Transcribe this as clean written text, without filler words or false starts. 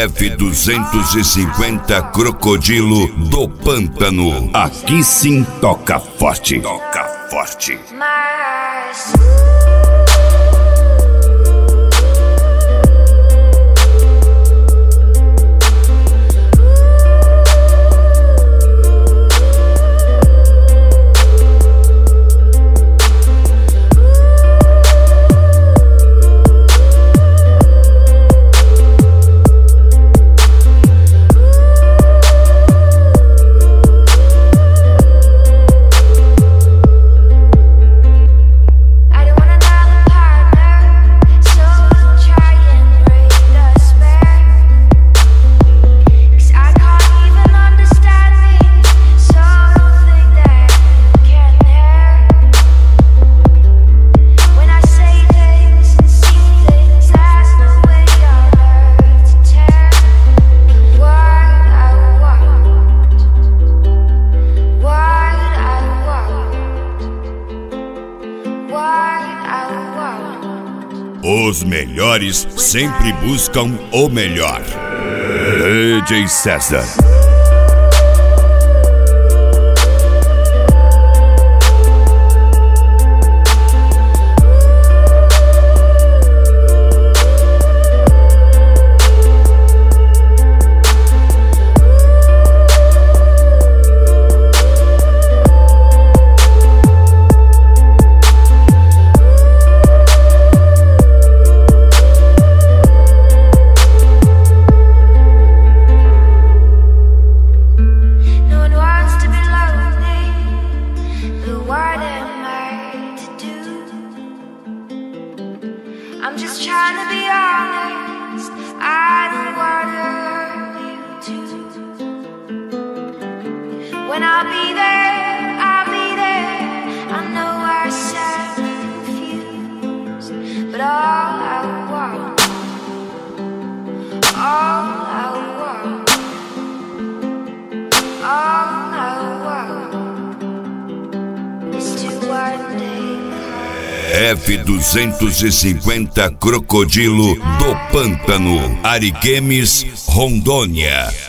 F250 Crocodilo do Pântano. Aqui sim toca forte. Toca forte. Os melhores sempre buscam o melhor. DJ César. I'm just trying to be honest. I don't wanna hurt you too. When I'll be there, I'll be there. I know I sound confused, but all I want is to one day. F250 Crocodilo do Pântano, Ariquemes, Rondônia.